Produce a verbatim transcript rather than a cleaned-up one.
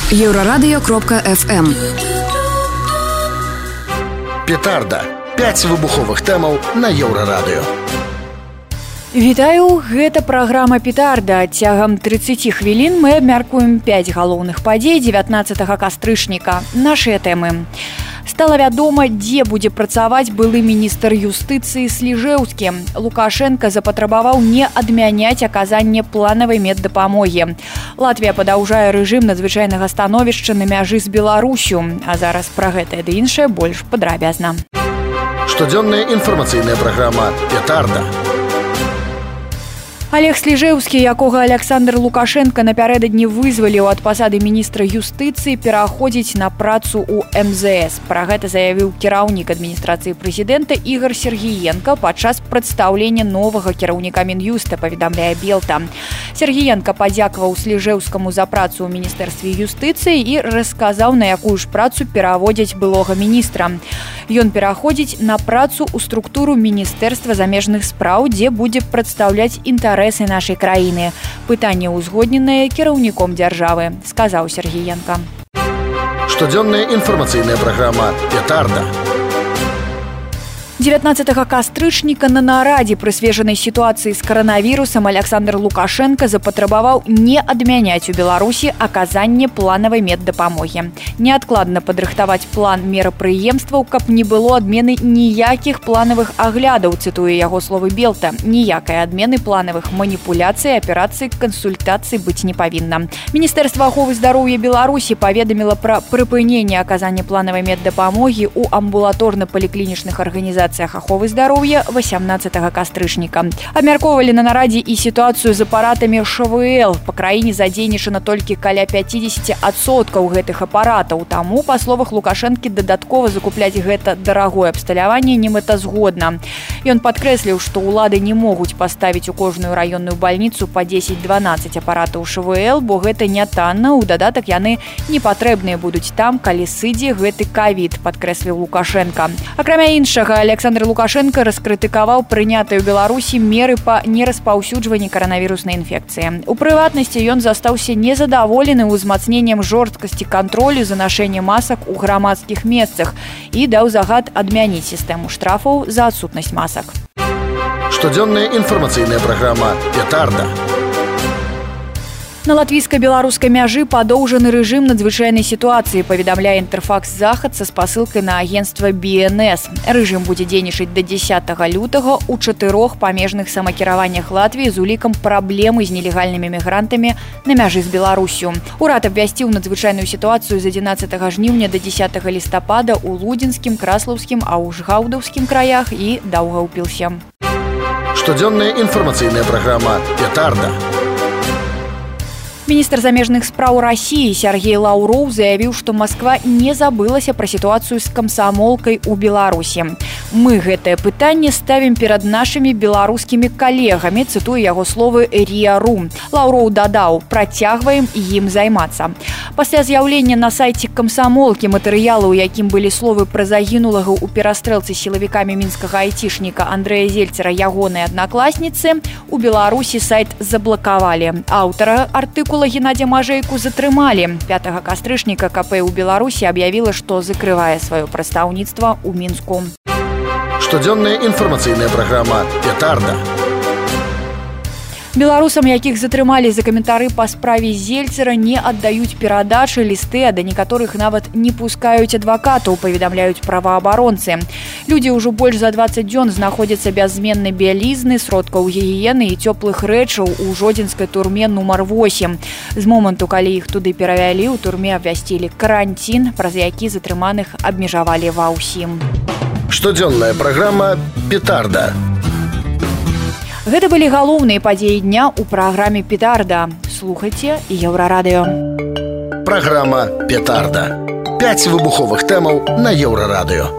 Еўрарадыё кропка эф эм. Петарда. пяць выбуховых тэмаў на Еўрарадыё. Вітаю, гэта праграма «Петарда». Цягам трыццаць хвілін мы абмяркуем пяць галоўных падзей дзевятнаццатага кастрычніка. Нашыя тэмы. Стала вядома, дзе будзе працаваць былы міністр юстыцыі Сліжэўскі. Лукашенко запатрабаваў не адмяняць аказанне планавай меддапамогі. Латвія падаўжае рэжым надзвычайнага становішча на мяжы з Беларусю. А зараз пра гэтае ды іншае больш падрабязна. Штодзённая інфармацыйная праграма «Петарда». Олег Сліжэўскі, якога Александр Лукашенко напярэдадні вызваліў ад пасады міністра юстыцыі, пераходзіць на працу ў эм зэ эс. Пра гэта заявіў кіраўнік адміністрацыі прэзідэнта Ігор Сергіенка падчас прадстаўлення новага кіраўніка Мін'юста, паведамляе Белта. Сергіенка падзякаваў Сліжэўскаму за працу ў міністэрстве юстыцыі і расказаў, на якую ж працу пераводзяць былога міністра. Ён пераходзіць на працу ў структуру Міністэрства замежных спраў, дзе будзе прадстаўляць інтарэсы нашай краіны. Пытанне ўзгодненае кіраўніком дзяржавы, сказаў Сергіенка. Штодзённая інфармацыйная праграма «Петарда». дзевятнаццатага кастрычніка на нарадзе, прысвечанай сітуацыі з каранавірусам, Александр Лукашенко запатрабаваў не адмяняць у Беларусі аказанне планавай меддапамогі. Неадкладна падрыхтаваць план мерапрыемстваў, каб не было адмены ніякіх планавых аглядаў, цытуе яго словы Белта. Ніякай адмены планавых маніпуляцый, аперацый, кансультацый быць не павінна. Міністэрства аховы здароўя Беларусі паведаміла пра прыпыненне аказання планавай меддапамогі ў амбулаторна-паліклінічных арганізацыях аховы здароўя васямнаццатага кастрычніка. Абмяркоўвалі на нарадзе і сітуацыю з апаратамі ш вэ эл. Па краіне задзейнічана толькі каля пяцьдзесят адсоткаў гэтых апаратаў. Таму, па словах Лукашэнкі, дадаткова закупляць гэта дарагое абсталяванне немэтазгодна. Ён падкрэсліў, што ўлады не могуць паставіць у кожную раённую бальніцу па дзесяць-дванаццаць апаратаў ш вэ эл, бо гэта не танна, у дадатак яны не патрэбныя будуць там, калі сыдзе гэты ковід, падкрэсліў Лукашенко. Акрамя іншага, Александр Лукашенко раскрытыкаваў прынятыя ў Беларусі меры па нераспаўсюджванні каранавіруснай інфекцыі. У прыватнасці ён застаўся незадаволены ўзмацненнем жорсткасці кантролю за нашэнне масак у грамадскіх месцах і даў загад адмяніць сістэму штрафаў за адсутнасць масак. Штодзённая інфармацыйная праграма «Петарда». На латвійска-беларускай мяжы падоўжаны рэжым надзвычайнай сітуацыі, паведамляе Інтэрфакс Захад са спасылкай на агенцтва би эн эс. Рэжым будзе дзейнічаць да дзесятага лютага ў чатырох памежных самакіраваннях Латвіі з улікам праблемы з нелегальнымі мігрантамі на мяжы з Беларусю. Урад абвясціў надзвычайную сітуацыю з адзінаццатага жніўня да дзесятага лістапада ў Лудзінскім, Краслаўскім, Аўжгаўдаўскім краях і Даўгаўпілсе. Штодзённая інфармацыйная праграма «Петарда». Міністр замежных спраў Расіі Сергей Лаўроў заявіў, што Масква не забылася пра сітуацыю з камсамолкай у Беларусі. Мы гэтае пытанне ставім перад нашымі беларускімі калегамі, цытуе яго словы РИА.ру. Лаўроў дадаў: працягваем ім займацца. Пасля з'яўлення на сайце камсамолкі матэрыялу, у якім былі словы пра загінулага ў перастрэлцы сілавікамі мінскага айцішніка Андрэя Зельцера ягонай аднакласніцы, у Беларусі сайт заблакавалі. Аўтара артыкула Геннадзя Мажэйку затрымалі. пятага кастрычніка ка пэ ў Беларусі аб'явіла, што закрывае сваё прадстаўніцтва ў Мінску. Штодзённая інфармацыйная праграма «Петарда». Беларусам, якіх затрымалі за каментары па справе Зельцера, не аддаюць перадачы, лісты, а да некаторых нават не пускаюць адвакатаў, паведамляюць праваабаронцы. Людзі ўжо больш за дваццаць дзён знаходзяцца без зменнай бялізны, сродкаў гігіены і цёплых рэчаў у жодзінскай турме нумар восем. З моманту, калі іх туды перавялі, у турме абвясцілі каранцін, праз які затрыманых абмежавалі ва ўсім. Штодзённая праграма «Петарда». Гэта былі галоўныя падзеі дня ў праграме «Петарда». Слухайце Еўрарадыё. Праграма «Петарда». пяць выбуховых тэмаў на Еўрарадыё.